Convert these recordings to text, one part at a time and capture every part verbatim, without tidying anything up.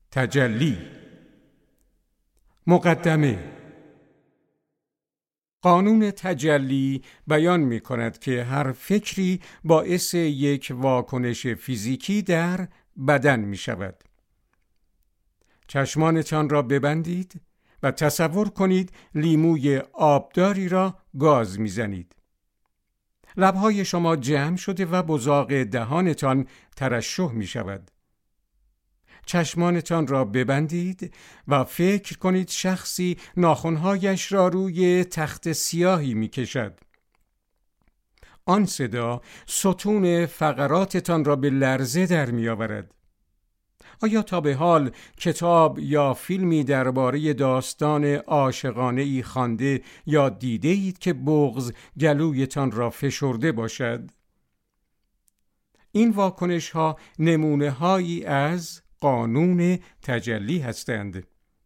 تجلی. مقدمه. قانون تجلی بیان می کند که هر فکری باعث یک واکنش فیزیکی در بدن می شود. چشمانتان را ببندید و تصور کنید لیموی آبداری را گاز می زنید. لبهای شما جمع شده و بزاق دهانتان ترشح می شود. چشمانتان را ببندید و فکر کنید شخصی ناخن‌هایش را روی تخت سیاهی می کشد. آن صدا ستون فقراتتان را به لرزه در می آورد. آیا تا به حال کتاب یا فیلمی درباره داستان عاشقانه‌ای خوانده یا دیده اید که بغض گلویتان را فشرده باشد؟ این واکنش ها نمونه هایی از قانون تجلی هستند.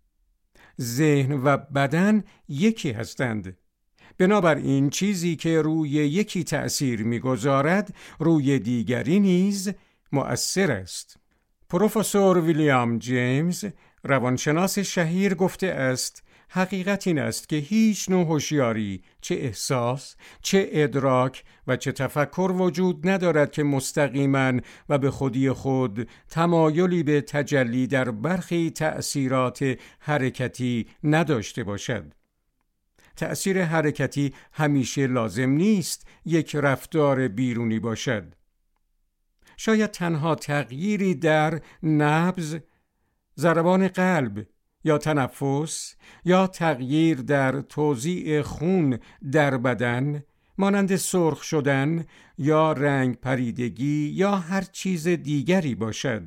ذهن و بدن یکی هستند. بنابراین چیزی که روی یکی تأثیر می‌گذارد روی دیگری نیز مؤثر است. پروفسور ویلیام جیمز، روانشناس شهیر، گفته است حقیقت این است که هیچ نوع هوشیاری، چه احساس، چه ادراک و چه تفکر وجود ندارد که مستقیما و به خودی خود تمایلی به تجلی در برخی تأثیرات حرکتی نداشته باشد. تأثیر حرکتی همیشه لازم نیست یک رفتار بیرونی باشد. شاید تنها تغییری در نبض، ضربان قلب یا تنفس یا تغییر در توزیع خون در بدن مانند سرخ شدن یا رنگ پریدگی یا هر چیز دیگری باشد.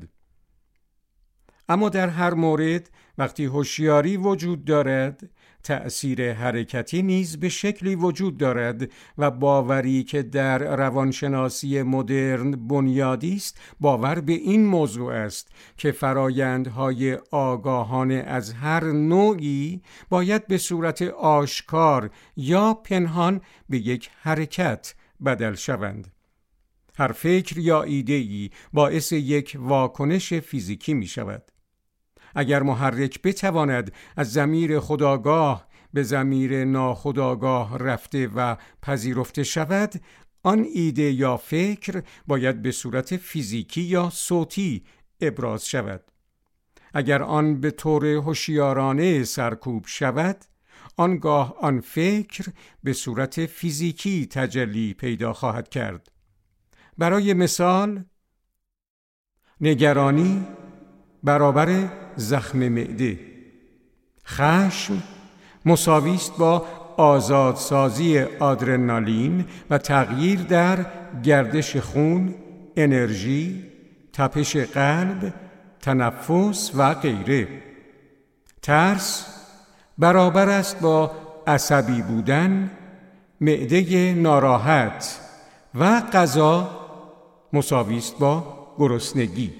اما در هر مورد وقتی هوشیاری وجود دارد، تأثیر حرکتی نیز به شکلی وجود دارد و باوری که در روانشناسی مدرن بنیادی است باور به این موضوع است که فرایندهای آگاهانه از هر نوعی باید به صورت آشکار یا پنهان به یک حرکت بدل شوند. هر فکر یا ایده‌ای باعث یک واکنش فیزیکی می شود. اگر محرک بتواند از ضمیر خودآگاه به ضمیر ناخودآگاه رفته و پذیرفته شود، آن ایده یا فکر باید به صورت فیزیکی یا صوتی ابراز شود. اگر آن به طور هوشیارانه سرکوب شود، آنگاه آن فکر به صورت فیزیکی تجلی پیدا خواهد کرد. برای مثال، نگرانی برابر زخم معده، خشم مساوی است با آزادسازی آدرنالین و تغییر در گردش خون، انرژی، تپش قلب، تنفس و غیره. ترس برابر است با عصبی بودن، معده ناراحت و غذا مساوی است با گرسنگی.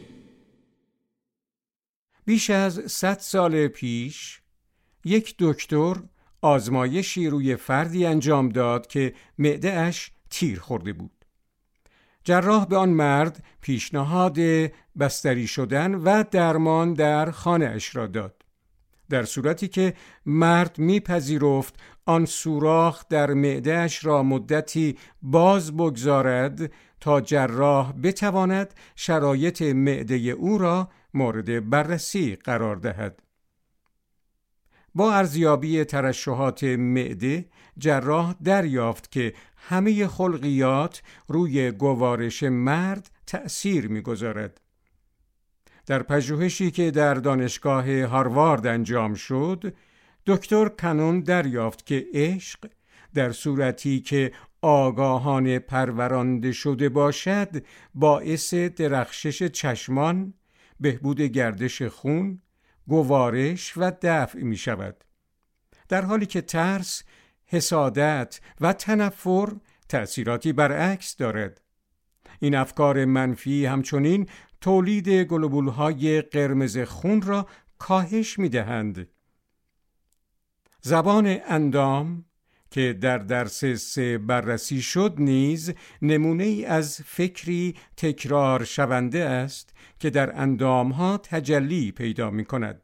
بیش از صد سال پیش یک دکتر آزمایشی روی فردی انجام داد که معده اش تیر خورده بود. جراح به آن مرد پیشنهاد بستری شدن و درمان در خانه اش را داد. در صورتی که مرد میپذیرفت آن سوراخ در معده اش را مدتی باز بگذارد تا جراح بتواند شرایط معده او را مورد بررسی قرار دهد. با ارزیابی ترشحات معده، جراح دریافت که همه خلقیات روی گوارش مرد تأثیر می‌گذارد. در پژوهشی که در دانشگاه هاروارد انجام شد، دکتر کانون دریافت که عشق در صورتی که آگاهانه پرورانده شده باشد، باعث درخشش چشمان، بهبود گردش خون، گوارش و دفع می شود. در حالی که ترس، حسادت و تنفر تأثیراتی برعکس دارد. این افکار منفی همچنین تولید گلوبول‌های قرمز خون را کاهش می دهند. زبان اندام که در درس سه بررسی شد نیز نمونه ای از فکری تکرار شونده است که در اندامها تجلی پیدا می کند.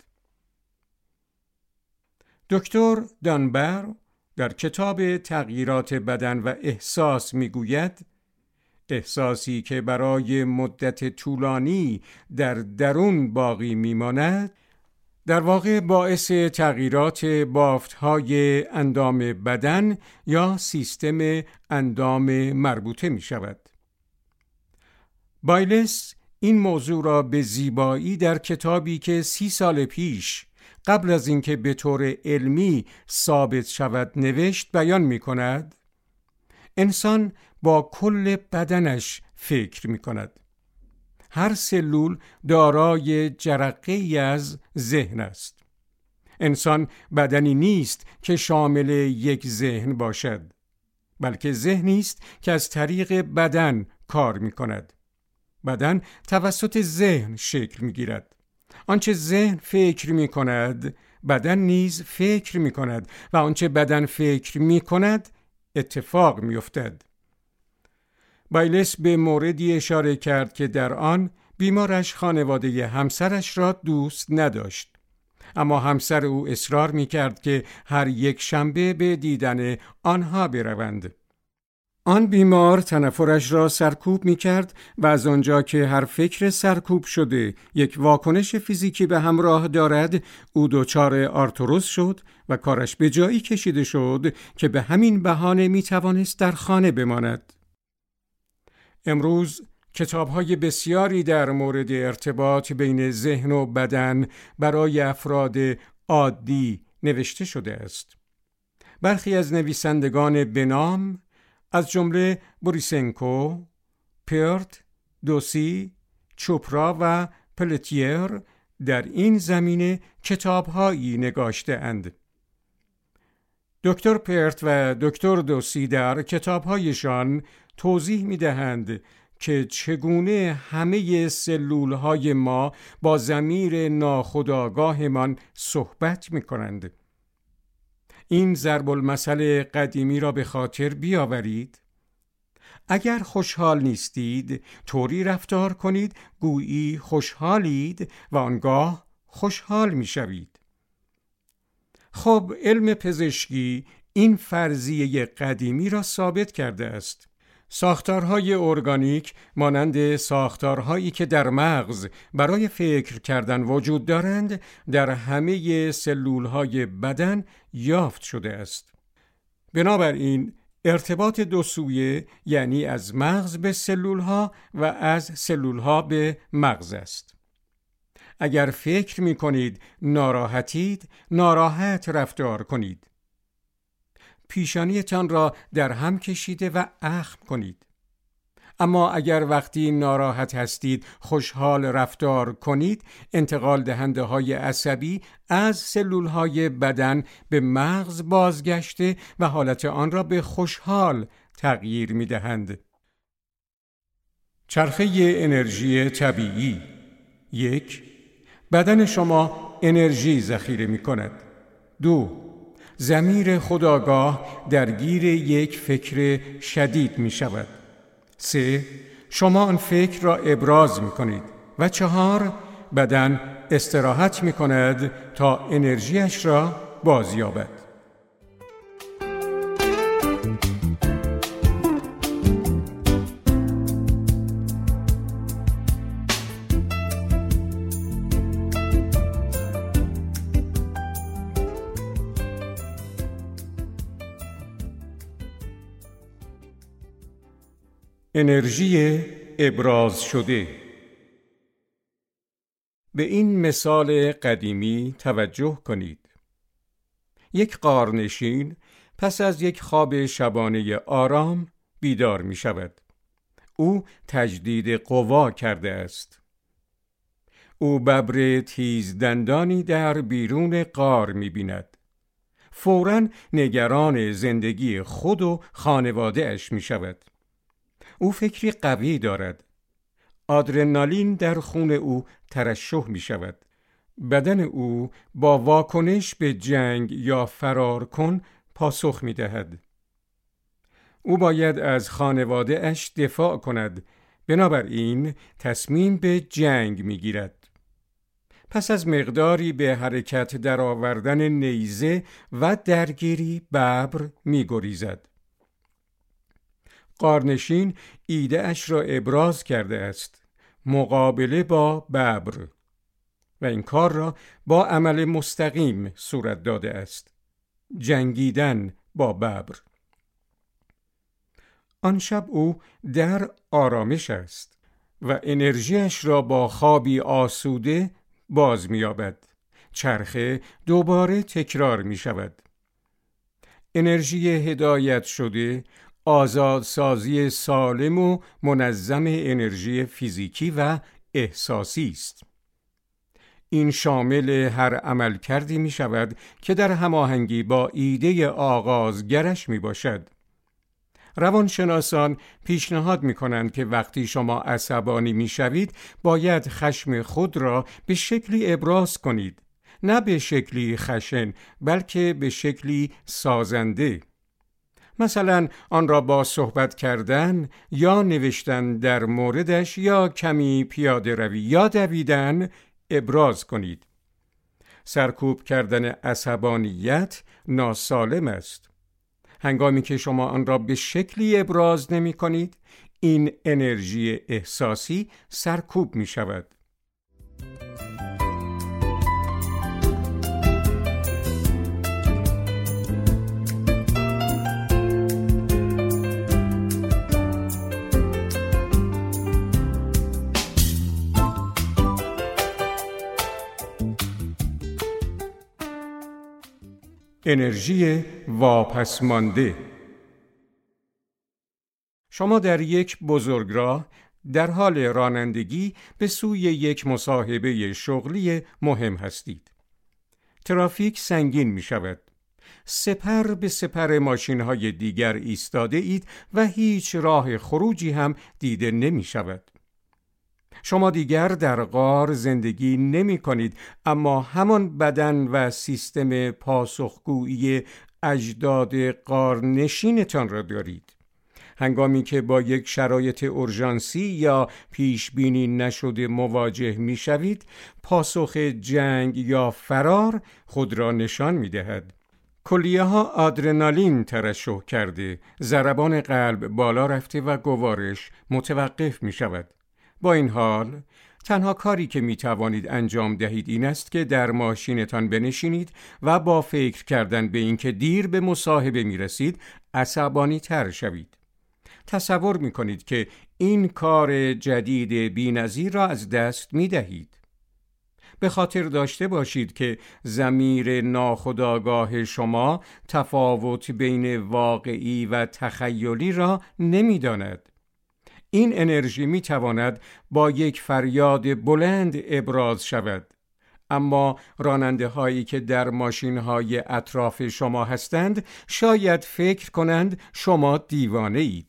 دکتر دانبر در کتاب تغییرات بدن و احساس می گوید احساسی که برای مدت طولانی در درون باقی می ماند در واقع باعث تغییرات بافت‌های اندام بدن یا سیستم اندام مربوطه می شود. بایلس این موضوع را به زیبایی در کتابی که سی سال پیش قبل از اینکه به طور علمی ثابت شود نوشت بیان می کند. انسان با کل بدنش فکر می کند. هر سلول دارای جرقه‌ای از ذهن است. انسان بدنی نیست که شامل یک ذهن باشد، بلکه ذهنی است که از طریق بدن کار می کند. بدن توسط ذهن شکل می گیرد. آنچه ذهن فکر می کند، بدن نیز فکر می کند و آنچه بدن فکر می کند، اتفاق می افتد. بایلس به موردی اشاره کرد که در آن بیمارش خانواده همسرش را دوست نداشت. اما همسر او اصرار می کرد که هر یک شنبه به دیدن آنها بروند. آن بیمار تنفرش را سرکوب می کرد و از آنجا که هر فکر سرکوب شده یک واکنش فیزیکی به همراه دارد، او دچار آرتروز شد و کارش به جایی کشیده شد که به همین بهانه می توانست در خانه بماند. امروز کتاب‌های بسیاری در مورد ارتباط بین ذهن و بدن برای افراد عادی نوشته شده است. برخی از نویسندگان بنام از جمله بوریسنکو، پیرت، دوسی، چوپرا و پلتیر در این زمینه کتاب‌هایی نگاشته اند. دکتر پیرت و دکتر دوسی در کتاب‌هایشان توضیح می‌دهند که چگونه همه سلول‌های ما با ضمیر ناخودآگاهمان صحبت می‌کنند. این ضرب المثل قدیمی را به خاطر بیاورید. اگر خوشحال نیستید، طوری رفتار کنید گویی خوشحالید و آنگاه خوشحال می‌شوید. خب علم پزشکی این فرضیه قدیمی را ثابت کرده است. ساختارهای ارگانیک مانند ساختارهایی که در مغز برای فکر کردن وجود دارند در همه سلولهای بدن یافت شده است. بنابراین ارتباط دو سویه یعنی از مغز به سلولها و از سلولها به مغز است. اگر فکر می کنید ناراحتید، ناراحت رفتار کنید. پیشانیتان را در هم کشیده و اخم کنید. اما اگر وقتی ناراحت هستید خوشحال رفتار کنید، انتقال دهنده های عصبی از سلول های بدن به مغز بازگشته و حالت آن را به خوشحال تغییر می دهند. چرخه انرژی طبیعی. یک، بدن شما انرژی ذخیره می کند. دو، ضمیر خودآگاه درگیر یک فکر شدید می شود. سه، شما آن فکر را ابراز می کنید. و چهار، بدن استراحت می کند تا انرژیش را بازیابد. انرژی ابراز شده. به این مثال قدیمی توجه کنید. یک غارنشین پس از یک خواب شبانه آرام بیدار می شود. او تجدید قوا کرده است. او ببر تیز دندانی در بیرون غار می بیند. فوراً نگران زندگی خود و خانواده اش می شود. او فکری قوی دارد. آدرنالین در خون او ترشح می شود. بدن او با واکنش به جنگ یا فرار کن پاسخ می دهد. او باید از خانواده اش دفاع کند، بنابراین تصمیم به جنگ می گیرد. پس از مقداری به حرکت درآوردن نیزه و درگیری ببر می گریزد. غارنشین ایده اش را ابراز کرده است، مقابله با ببر، و این کار را با عمل مستقیم صورت داده است، جنگیدن با ببر. آن شب او در آرامش است و انرژیش را با خوابی آسوده باز می‌یابد. چرخه دوباره تکرار می شود. انرژی هدایت شده آزادسازی سالم و منظم انرژی فیزیکی و احساسی است. این شامل هر عمل کردی می شود که در هماهنگی با ایده آغازگرش می باشد. روانشناسان پیشنهاد می کنند که وقتی شما عصبانی می شوید باید خشم خود را به شکلی ابراز کنید، نه به شکلی خشن بلکه به شکلی سازنده. مثلا آن را با صحبت کردن یا نوشتن در موردش یا کمی پیاده روی یا دویدن ابراز کنید. سرکوب کردن عصبانیت ناسالم است. هنگامی که شما آن را به شکلی ابراز نمی کنید، این انرژی احساسی سرکوب می شود. انرژی واپسمانده. شما در یک بزرگراه در حال رانندگی به سوی یک مصاحبه شغلی مهم هستید. ترافیک سنگین می شود. سپر به سپر ماشین‌های دیگر ایستاده اید و هیچ راه خروجی هم دیده نمی شود. شما دیگر در غار زندگی نمی کنید، اما همان بدن و سیستم پاسخگویی اجداد غارنشینتان را دارید. هنگامی که با یک شرایط اورژانسی یا پیش بینی نشده مواجه می شوید، پاسخ جنگ یا فرار خود را نشان می دهد. کلیه ها آدرنالین ترشح کرده، ضربان قلب بالا رفته و گوارش متوقف می شود. با این حال، تنها کاری که می توانید انجام دهید این است که در ماشینتان بنشینید و با فکر کردن به اینکه دیر به مصاحبه می رسید، عصبانی تر شوید. تصور می کنید که این کار جدید بی‌نظیر را از دست می دهید. به خاطر داشته باشید که ضمیر ناخودآگاه شما تفاوت بین واقعی و تخیلی را نمی داند. این انرژی می تواند با یک فریاد بلند ابراز شود، اما راننده هایی که در ماشین های اطراف شما هستند شاید فکر کنند شما دیوانه اید.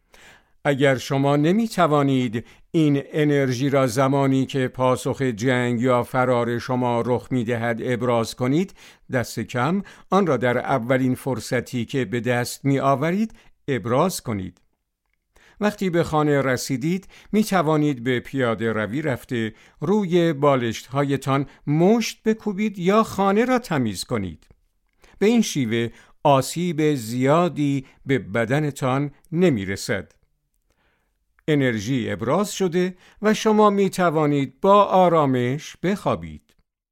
اگر شما نمی توانید این انرژی را زمانی که پاسخ جنگ یا فرار شما رخ می دهد ابراز کنید، دست کم آن را در اولین فرصتی که به دست می آورید ابراز کنید. وقتی به خانه رسیدید می توانید به پیاده روی رفته روی بالشت هایتان مشت بکوبید یا خانه را تمیز کنید. به این شیوه آسیب زیادی به بدنتان نمی رسد. انرژی ابراز شده و شما می توانید با آرامش بخوابید.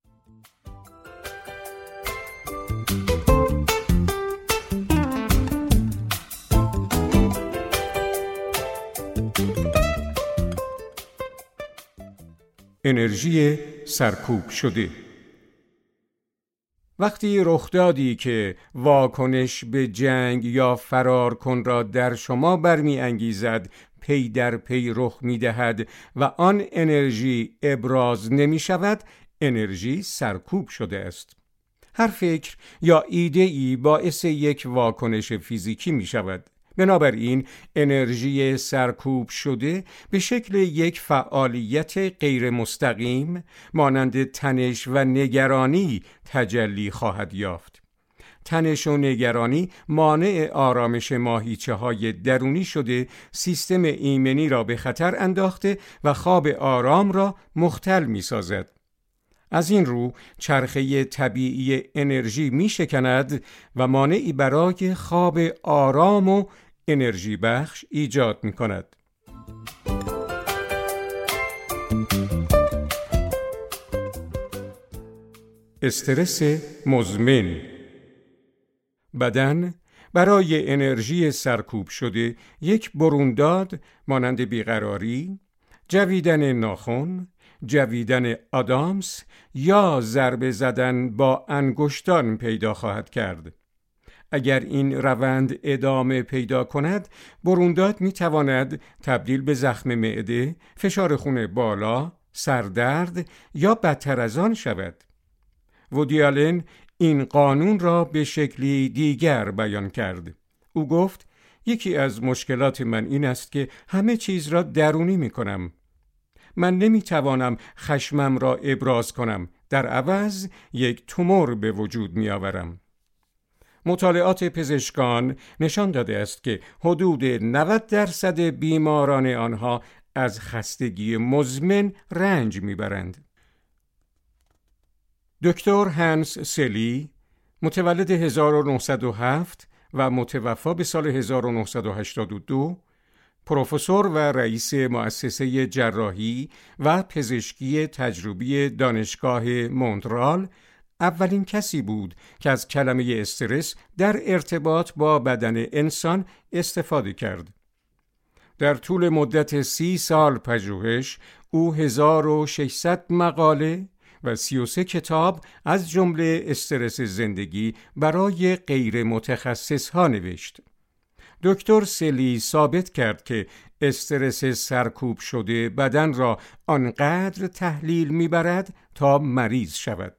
انرژی سرکوب شده. وقتی رخدادی که واکنش به جنگ یا فرار کن را در شما برمی انگیزد پی در پی رخ می دهد و آن انرژی ابراز نمی شود، انرژی سرکوب شده است. هر فکر یا ایده ای باعث یک واکنش فیزیکی می شود. بنابراین انرژی سرکوب شده به شکل یک فعالیت غیر مستقیم مانند تنش و نگرانی تجلی خواهد یافت. تنش و نگرانی مانع آرامش ماهیچه های درونی شده، سیستم ایمنی را به خطر انداخته و خواب آرام را مختل می سازد. از این رو چرخه طبیعی انرژی می شکند و مانعی برای خواب آرام و انرژی بخش ایجاد می کند. استرس مزمن. بدن برای انرژی سرکوب شده یک برونداد مانند بیقراری، جویدن ناخن، جویدن آدامس یا ضربه زدن با انگشتان پیدا خواهد کرد. اگر این روند ادامه پیدا کند، برونداد می تواند تبدیل به زخم معده، فشار خون بالا، سردرد یا بدتر از آن شود. وودی آلن این قانون را به شکلی دیگر بیان کرد. او گفت: یکی از مشکلات من این است که همه چیز را درونی می کنم. من نمی توانم خشمم را ابراز کنم، در عوض یک تومور به وجود می آورم. مطالعات پزشکان نشان داده است که حدود نود درصد بیماران آنها از خستگی مزمن رنج می برند. دکتر هانس سلی، متولد هزار و نهصد و هفت و متوفی به سال هزار و نهصد و هشتاد و دو، پروفسور و رئیس مؤسسه جراحی و پزشکی تجربی دانشگاه مونترال، اولین کسی بود که از کلمه استرس در ارتباط با بدن انسان استفاده کرد. در طول مدت سی سال پژوهش، او هزار و ششصد مقاله و سی و سه کتاب از جمله استرس زندگی برای غیر متخصص ها نوشت. دکتر سلی ثابت کرد که استرس سرکوب شده بدن را آنقدر تحلیل میبرد تا مریض شود.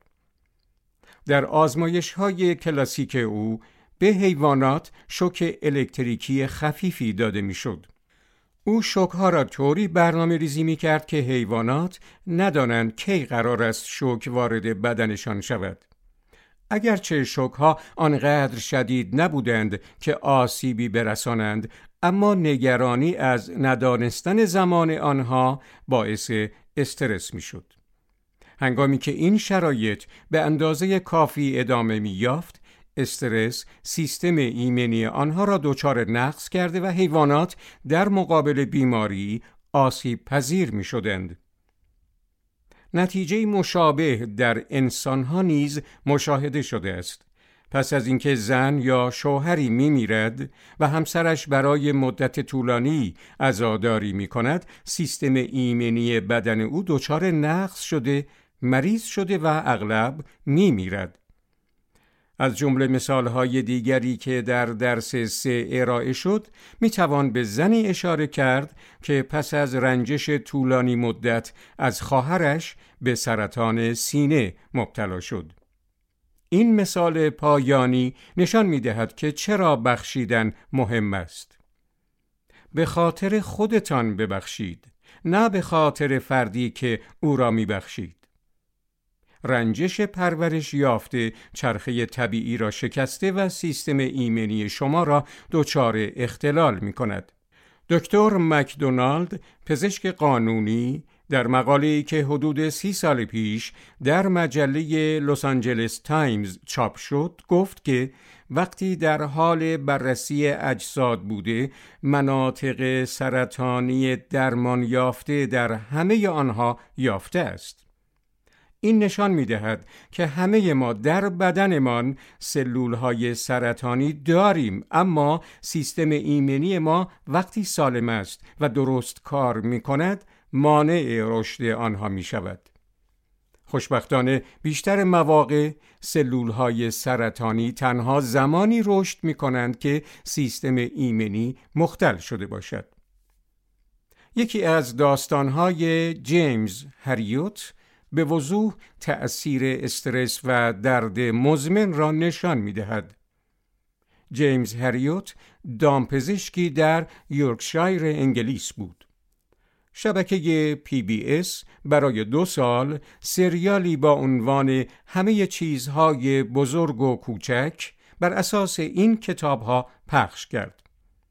در آزمایش‌های کلاسیک او به حیوانات شوک الکتریکی خفیفی داده میشد. او شوک‌ها را طوری برنامه ریزی می کرد که حیوانات ندانند کی قرار است شوک وارد بدنشان شود. اگرچه شوک‌ها آنقدر شدید نبودند که آسیبی برسانند، اما نگرانی از ندانستن زمان آنها باعث استرس می شد. هنگامی که این شرایط به اندازه کافی ادامه می یافت، استرس سیستم ایمنی آنها را دچار نقص کرده و حیوانات در مقابل بیماری آسیب پذیر می شدند. نتیجه مشابه در انسانها نیز مشاهده شده است. پس از اینکه زن یا شوهری می میرد و همسرش برای مدت طولانی عزاداری می کند، سیستم ایمنی بدن او دچار نقص شده، مریض شده و اغلب می میرد. از جمله مثالهای دیگری که در درس سه ارائه شد، می توان به زنی اشاره کرد که پس از رنجش طولانی مدت از خواهرش به سرطان سینه مبتلا شد. این مثال پایانی نشان می دهد که چرا بخشیدن مهم است. به خاطر خودتان ببخشید، نه به خاطر فردی که او را می بخشید. رنجش پرورش یافته چرخه طبیعی را شکسته و سیستم ایمنی شما را دچار اختلال می کند. دکتر مکدونالد، پزشک قانونی، در مقاله‌ای که حدود سی سال پیش در مجله لس آنجلس تایمز چاپ شد، گفت که وقتی در حال بررسی اجساد بوده، مناطق سرطانی درمان یافته در همه آنها یافته است. این نشان می‌دهد که همه ما در بدنمان سلول‌های سرطانی داریم، اما سیستم ایمنی ما وقتی سالم است و درست کار می‌کند، مانع رشد آنها می‌شود. خوشبختانه بیشتر مواقع سلول‌های سرطانی تنها زمانی رشد می‌کنند که سیستم ایمنی مختل شده باشد. یکی از داستان‌های جیمز هریوت به وضوح تأثیر استرس و درد مزمن را نشان می‌دهد. جیمز هریوت دامپزشکی در یورکشایر انگلیس بود. شبکه پی بی اس برای دو سال سریالی با عنوان همه چیزهای بزرگ و کوچک بر اساس این کتاب‌ها پخش کرد.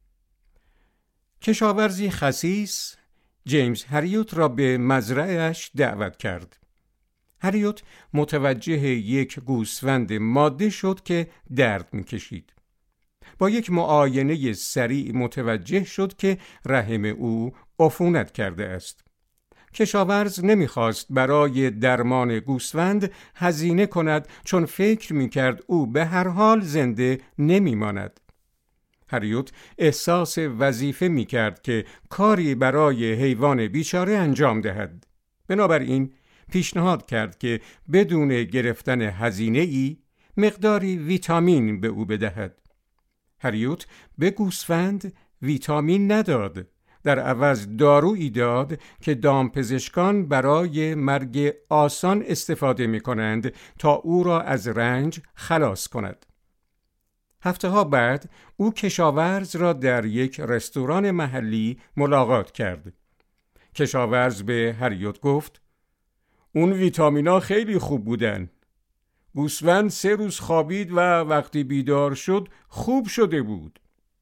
کشاورزی خسیس جیمز هریوت را به مزرعه‌اش دعوت کرد. هریوت متوجه یک گوسفند ماده شد که درد می‌کشید. با یک معاینه سریع متوجه شد که رحم او عفونت کرده است. کشاورز نمی‌خواست برای درمان گوسفند هزینه کند، چون فکر می‌کرد او به هر حال زنده نمی‌ماند. هریوت احساس وظیفه می‌کرد که کاری برای حیوان بیچاره انجام دهد. بنابراین پیشنهاد کرد که بدون گرفتن هزینه‌ای مقداری ویتامین به او بدهد. هریوت به گوسفند ویتامین نداد، در عوض دارویی داد که دامپزشکان برای مرگ آسان استفاده می کنند تا او را از رنج خلاص کند. هفته ها بعد او کشاورز را در یک رستوران محلی ملاقات کرد. کشاورز به هریوت گفت: اون ویتامینا خیلی خوب بودن. گوسفند سه روز خوابید و وقتی بیدار شد خوب شده بود.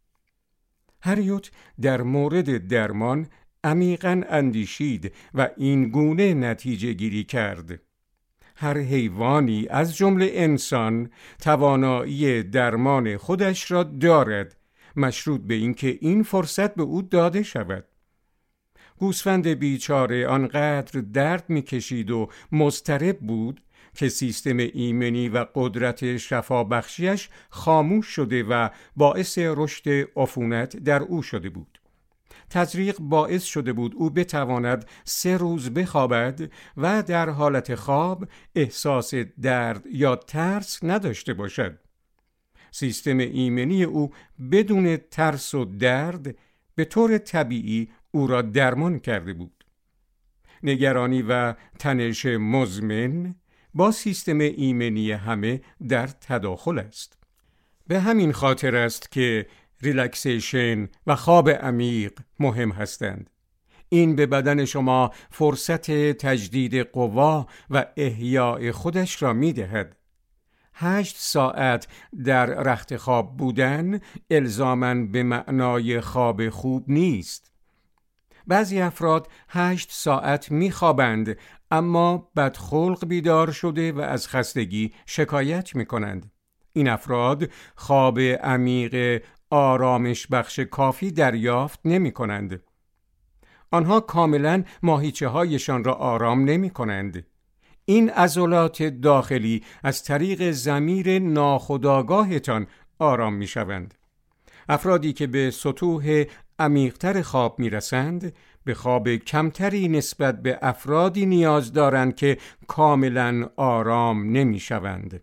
هریوت در مورد درمان عمیقاً اندیشید و این گونه نتیجه گیری کرد: هر حیوانی از جمله انسان توانایی درمان خودش را دارد، مشروط به اینکه این فرصت به او داده شود. گوسفند بیچاره آنقدر درد می‌کشید و مضطرب بود که سیستم ایمنی و قدرت شفابخشیش خاموش شده و باعث رشد عفونت در او شده بود. تزریق باعث شده بود او بتواند سه روز بخوابد و در حالت خواب احساس درد یا ترس نداشته باشد. سیستم ایمنی او بدون ترس و درد به طور طبیعی او را درمان کرده بود. نگرانی و تنش مزمن با سیستم ایمنی همه در تداخل است. به همین خاطر است که ریلکسیشن و خواب عمیق مهم هستند. این به بدن شما فرصت تجدید قوا و احیاء خودش را می دهد. هشت ساعت در رخت خواب بودن الزاماً به معنای خواب خوب نیست. بعضی افراد هشت ساعت می خوابند اما بدخلق بیدار شده و از خستگی شکایت می کنند. این افراد خواب عمیق آرامش بخش کافی دریافت نمی کنند. آنها کاملا ماهیچه هایشان را آرام نمی کنند. این عضلات داخلی از طریق ضمیر ناخودآگاهتان آرام می شوند. افرادی که به سطوح عمیق‌تر خواب می رسند به خواب کمتری نسبت به افرادی نیاز دارند که کاملا آرام نمی شوند.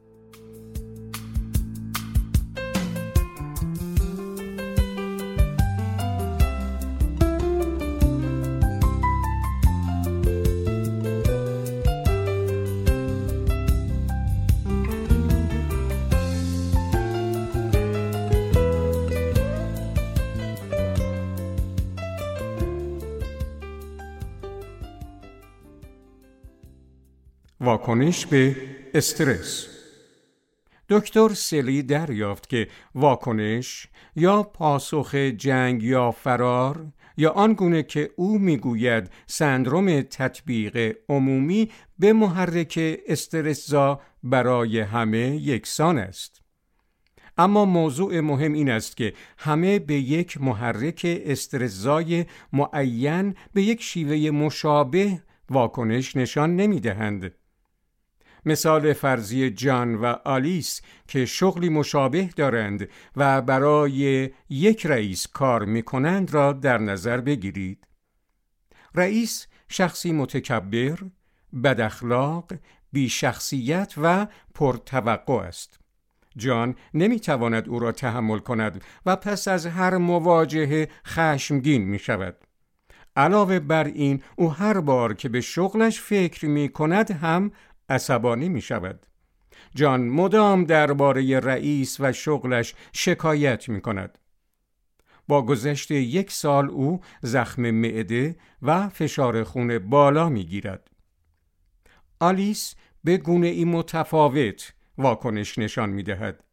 واکنش به استرس. دکتر سلی دریافت که واکنش یا پاسخ جنگ یا فرار یا آنگونه که او میگوید سندروم تطبیق عمومی به محرک استرس‌زا برای همه یکسان است. اما موضوع مهم این است که همه به یک محرک استرس‌زای معین به یک شیوه مشابه واکنش نشان نمی‌دهند. مثال فرضی جان و آلیس که شغلی مشابه دارند و برای یک رئیس کار می‌کنند را در نظر بگیرید. رئیس شخصی متکبر، بد اخلاق، بی شخصیت و پرتوقع است. جان نمی‌تواند او را تحمل کند و پس از هر مواجهه خشمگین می‌شود. علاوه بر این او هر بار که به شغلش فکر می‌کند هم عصبانی می شود. جان مدام درباره رئیس و شغلش شکایت می کند. با گذشت یک سال او زخم معده و فشار خون بالا می گیرد. آلیس به گونه ای متفاوت واکنش نشان می دهد.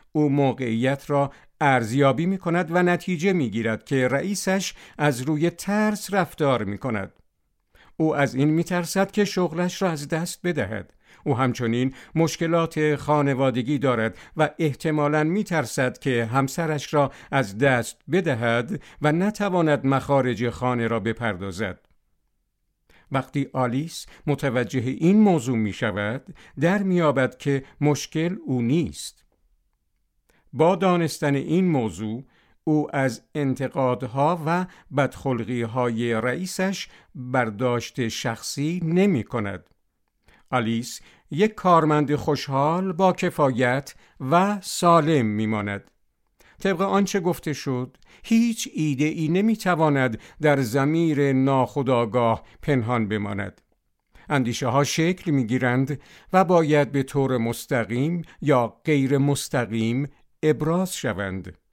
او موقعیت را ارزیابی می کند و نتیجه می گیرد که رئیسش از روی ترس رفتار می کند. او از این می ترسد که شغلش را از دست بدهد. او همچنین مشکلات خانوادگی دارد و احتمالاً می ترسد که همسرش را از دست بدهد و نتواند مخارج خانه را بپردازد. وقتی آلیس متوجه این موضوع می شود، در می یابد که مشکل او نیست. با دانستن این موضوع، او از انتقادها و بدخلقی‌های رئیسش برداشت شخصی نمی کند. آلیس یک کارمند خوشحال، با کفایت و سالم می ماند. طبق آنچه گفته شد، هیچ ایده ای نمی تواند در ضمیر ناخودآگاه پنهان بماند. اندیشه ها شکل می گیرند و باید به طور مستقیم یا غیر مستقیم ابراز شوند.